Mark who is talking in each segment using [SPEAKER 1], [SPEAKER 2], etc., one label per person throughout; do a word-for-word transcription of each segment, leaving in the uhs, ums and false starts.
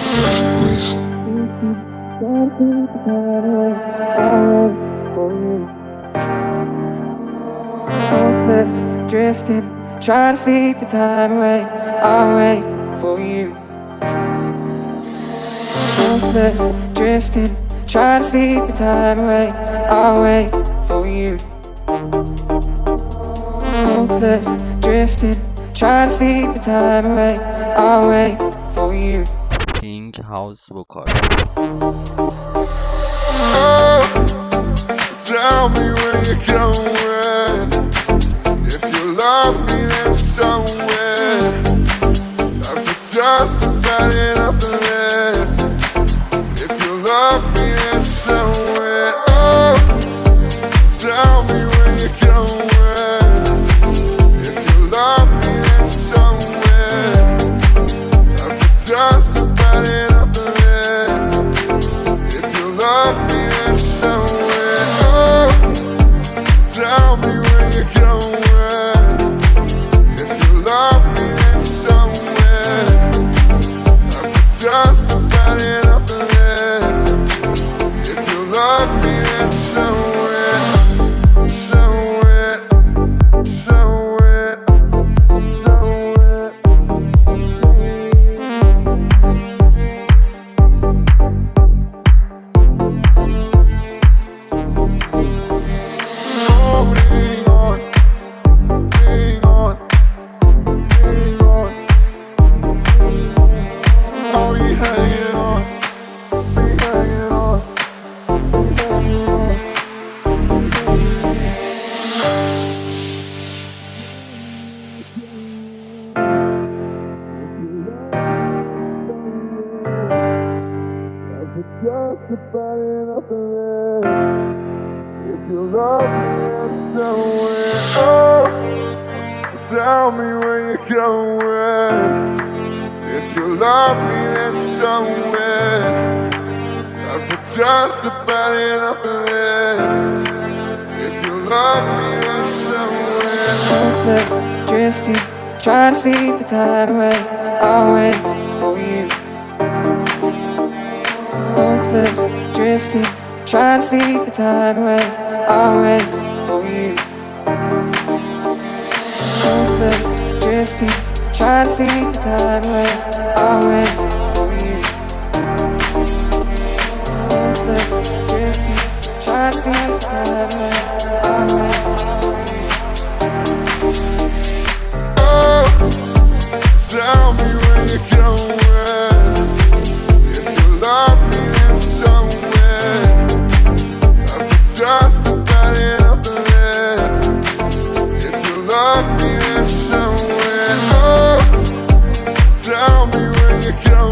[SPEAKER 1] Drifting, try to sleep the time away. I'll wait for you. Hopeless, drifting, try to sleep the time away. I'll wait for you. Hopeless, drifting, try to sleep the time away. I'll wait for you.
[SPEAKER 2] King House Vocal.
[SPEAKER 3] Oh, tell me where you're going. If you love me, then somewhere. I've just about enough of this. If you love me, then somewhere. Oh, tell me where you're going. If you love me, then somewhere. I've just about enough of this. If you love me, then somewhere. Oh, tell me where you're going. If you love me, then somewhere. I've just about enough of this. If you love me, then somewhere. Somewhere. Somewhere. Somewhere. Holding on, hang on, hang on. Only hanging on, hanging on, hanging on. Just about enough of this. If you love me, then somewhere. Oh, tell me where you're going. If you love me, then somewhere. I've had just about enough of this. If you love me, then somewhere.
[SPEAKER 1] Hopeless, drifting, try to sleep the time away. I'll wait for you. Hopeless, drifting, try to sleep the time away. I'll wait for you. Hopeless, drifting, try to sleep the time away. I'll wait for you. Hopeless, drifting, try to sleep the time away. I'll wait for you.
[SPEAKER 3] Oh, tell me where you're going. If you love me, then somewhere. I've just about enough of this. If you love me, then somewhere. Oh, tell me where you're going.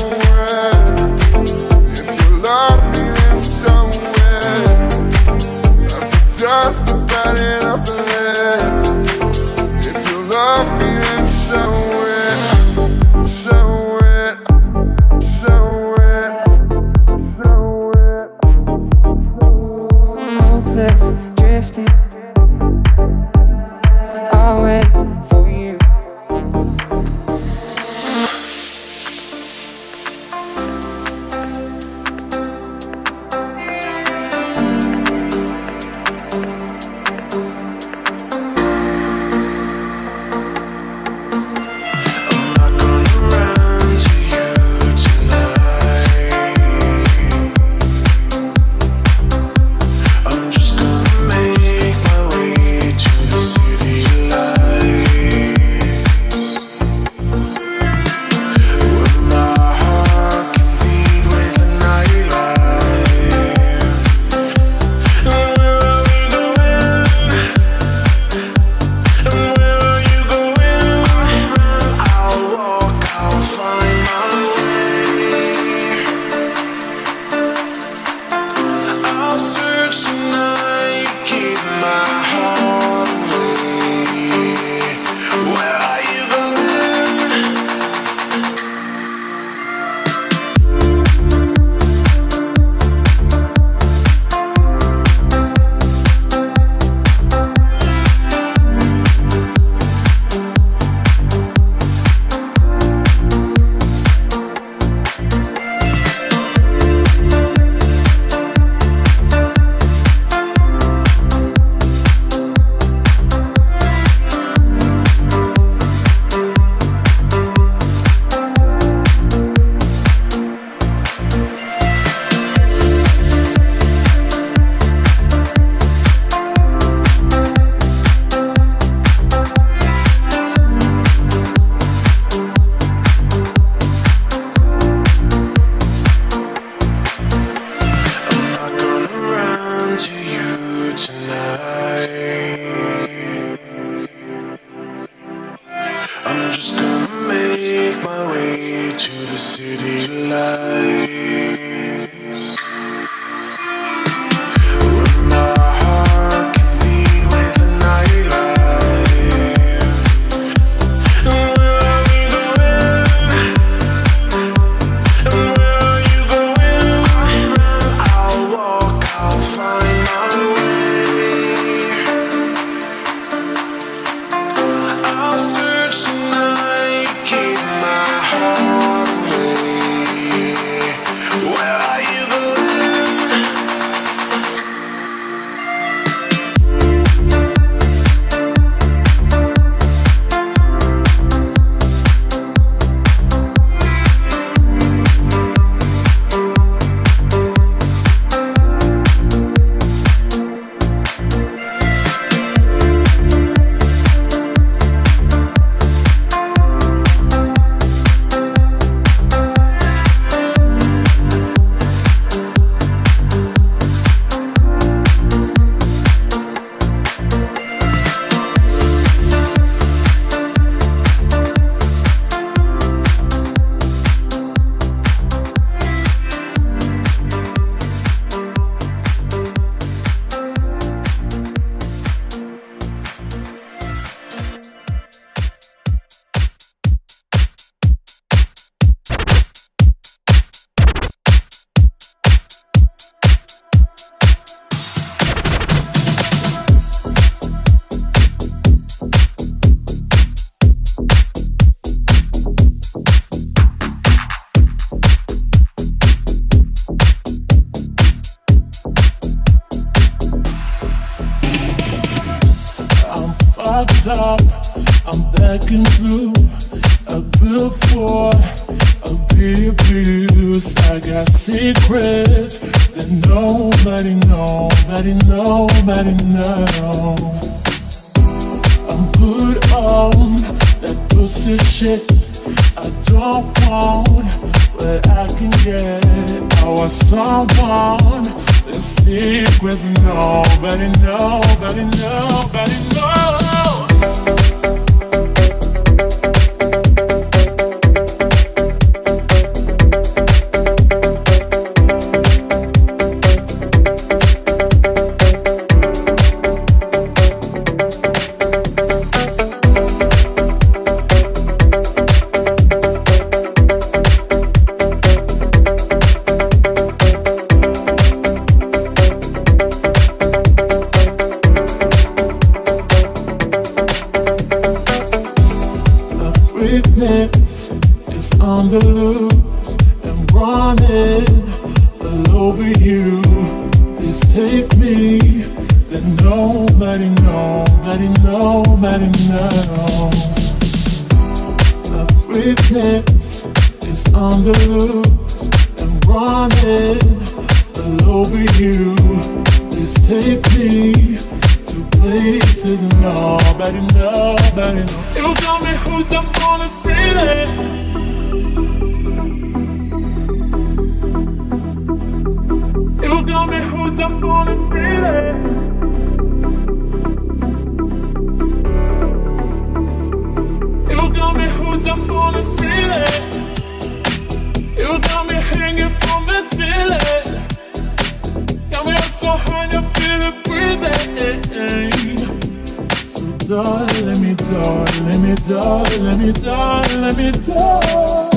[SPEAKER 4] fucked up. I'm begging through a billboard of the abuse. I got secrets that nobody, nobody, nobody knows. I'm put on that pussy shit I don't want, but I can get. I want someone. The secrets nobody, nobody, nobody knows. Weakness is on the loose and running all over you. Please take me, then nobody, nobody, nobody knows. My weakness is on the loose and running all over you. Please take me to places nobody, nobody knows. You got me hooked up on a feeling. You got me hooked up on a feeling. You got me hooked up on a feeling. You got me hanging from the ceiling. Got me up so high, I feel it breathing. So darling, let me die, let me die, let me die, let me die.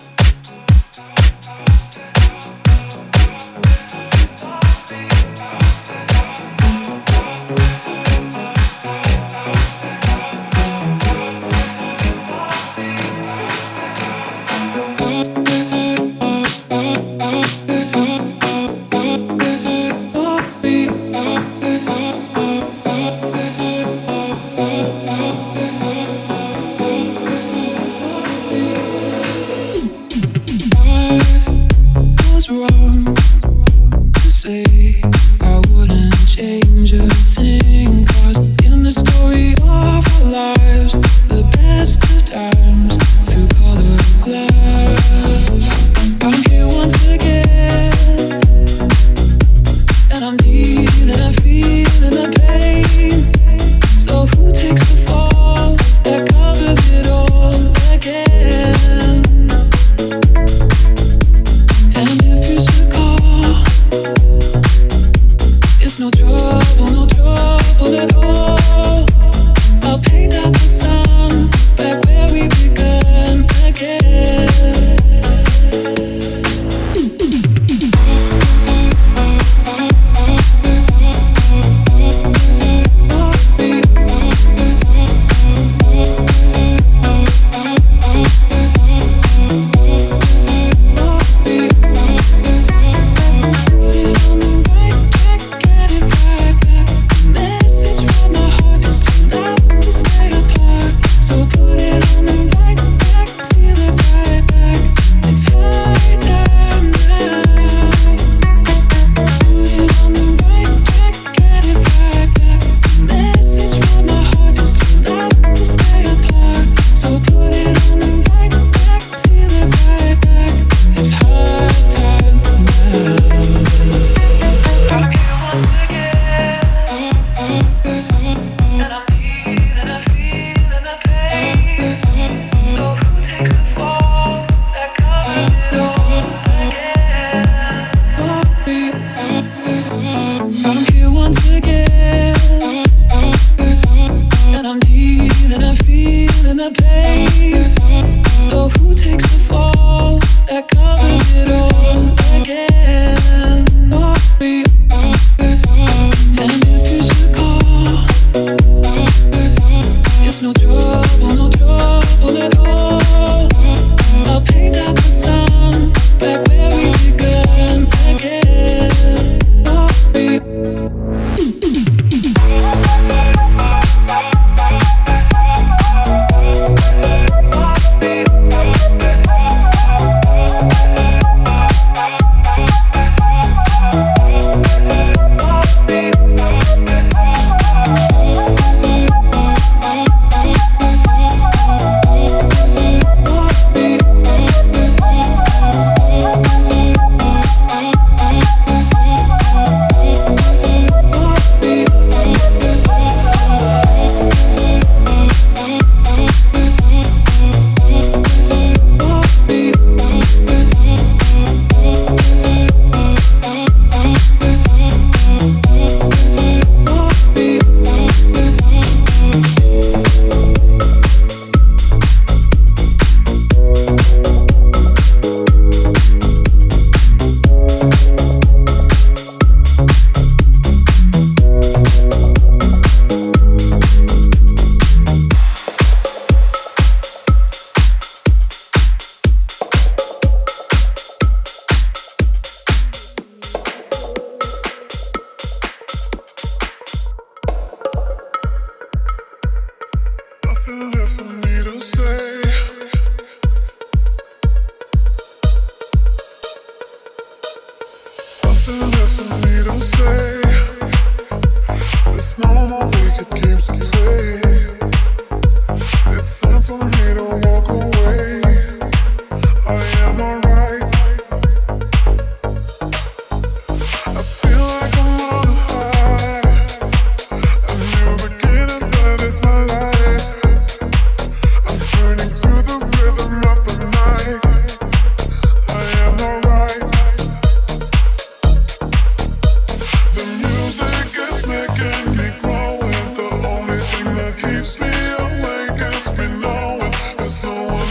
[SPEAKER 3] Keeps me awake, gets me knowing there's no one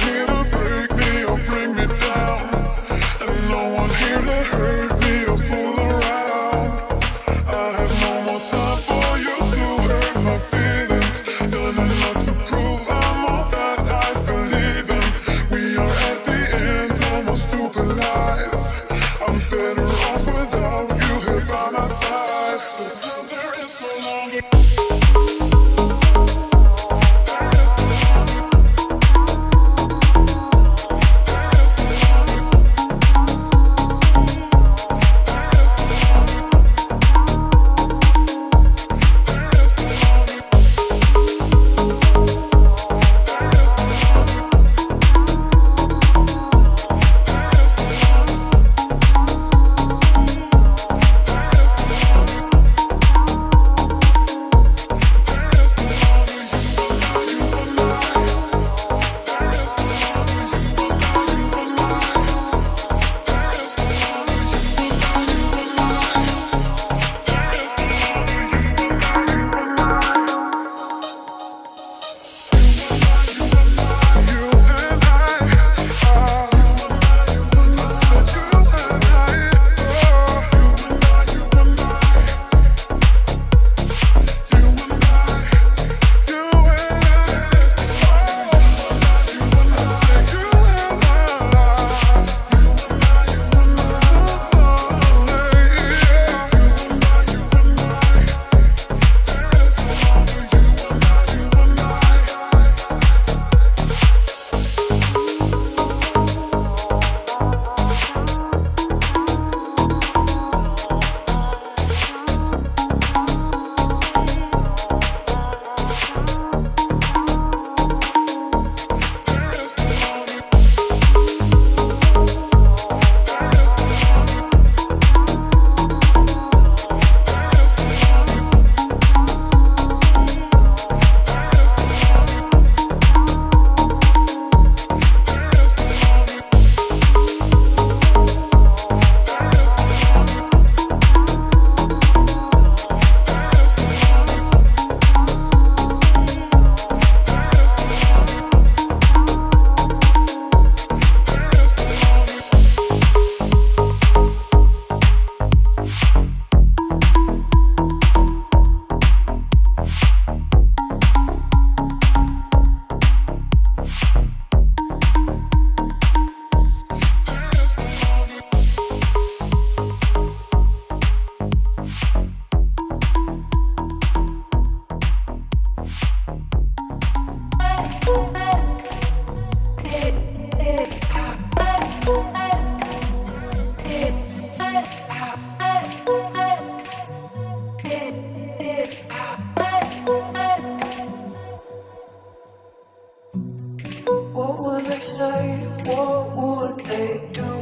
[SPEAKER 1] What would they say? What would they do?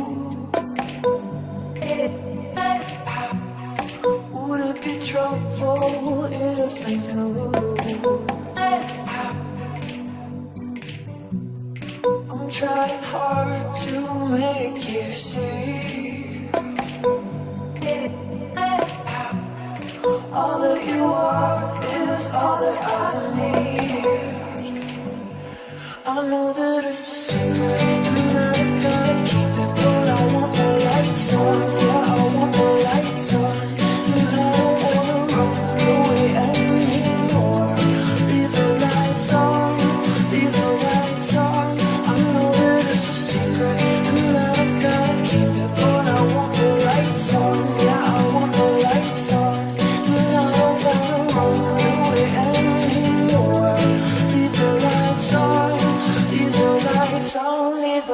[SPEAKER 1] Would it be trouble if they knew? I'm trying hard to make you see all that you are is all that I need. I know that it's a secret and I gotta keep it, but I want the lights on. Yeah, I want the lights on, and I don't wanna run away anymore. Leave the lights on, leave the lights on. I know that it's a secret and I gotta keep it, but I want the lights on. Yeah, I want the lights on, and I don't wanna run away anymore. Leave the lights on, leave the lights on, leave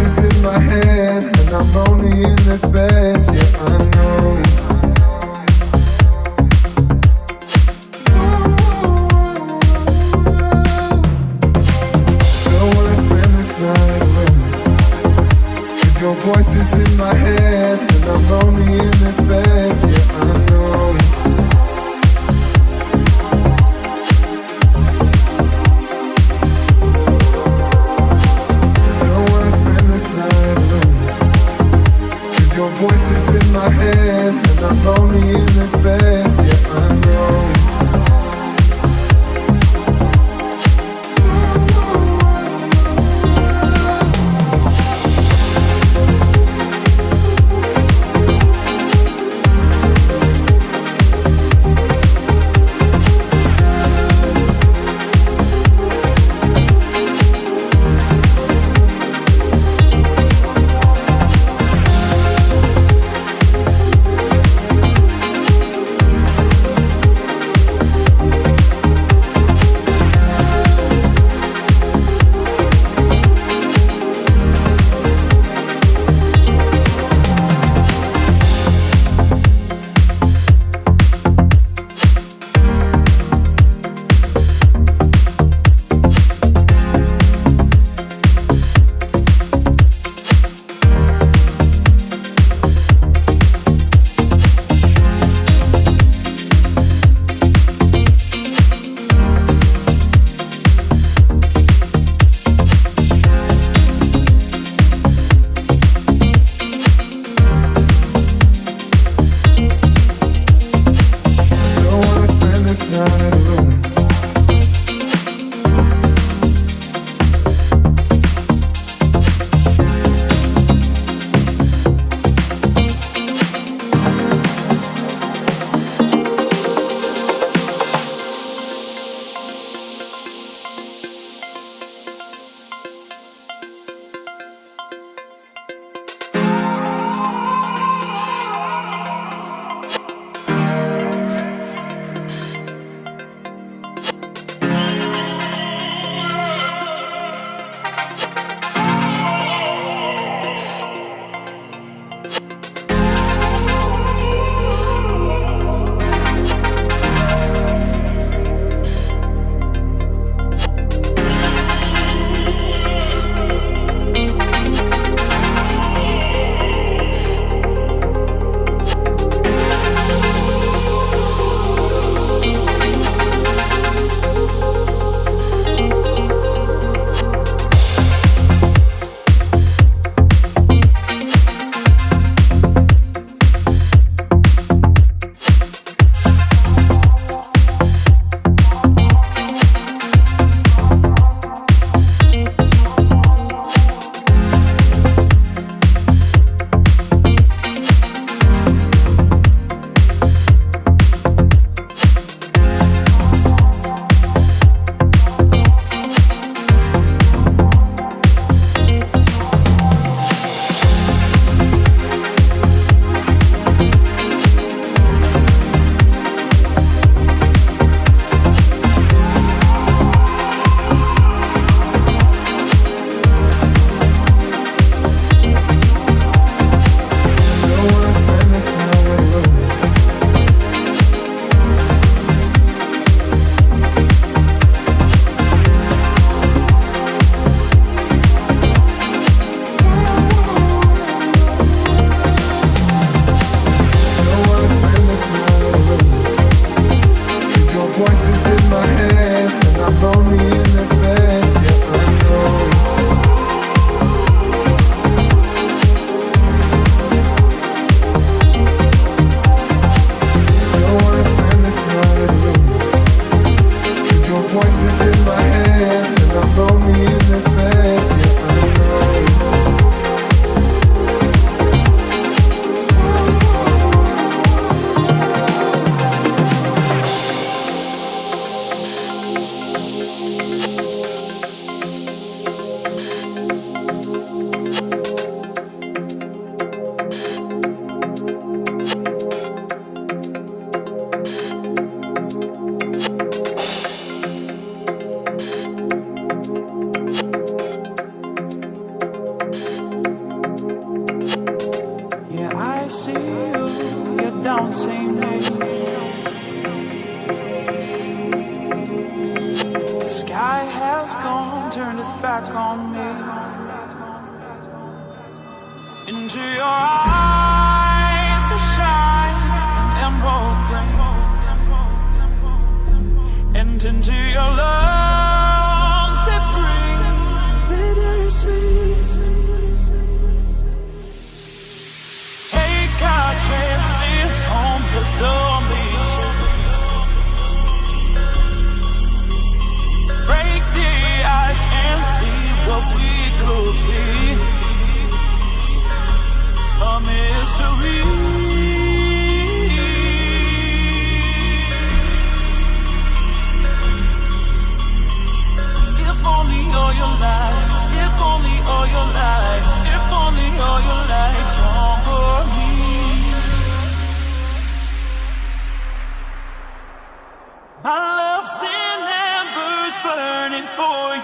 [SPEAKER 3] is in my head, and I'm lonely in this bed. Yeah, I know. So I wanna spend this night with, 'cause your voice is in my head, and I'm lonely in this bed. Yeah, I know. Your voice is in my head, and I'm lonely in this bed. Yeah, I know.
[SPEAKER 4] I see you, you don't see me. The sky has gone, turned its back on me. Into your eyes that shine an emerald green, and into your lungs that breathe bittersweet. Take our chances on the stormy shore. Break the ice and see what we could be. A mystery. If only all your life, if only all your life, if only all your life shone for me. My love's in embers burning for you.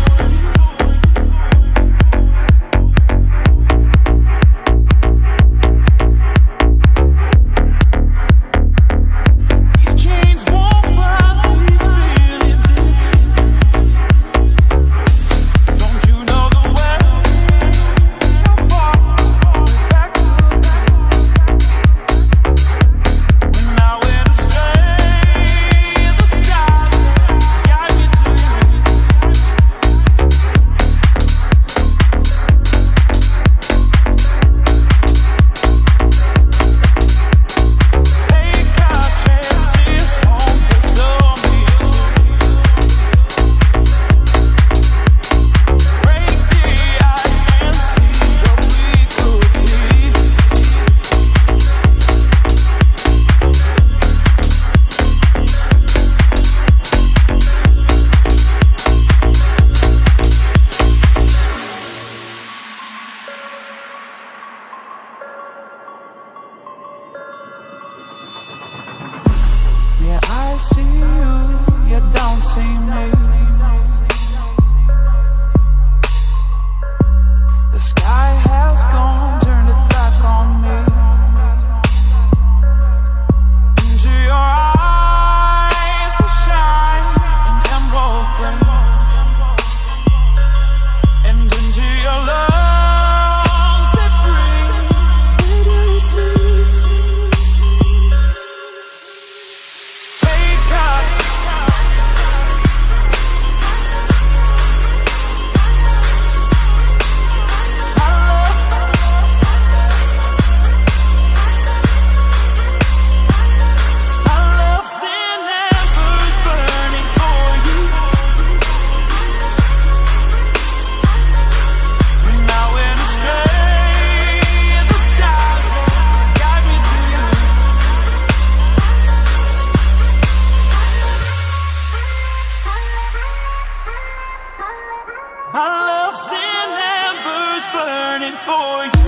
[SPEAKER 4] Yeah, I see you, you don't see me. The sky has gone, turned its back on me. Into your eyes that shine an emerald green, and into your lungs that breathe bittersweet. My love's in embers burning for you.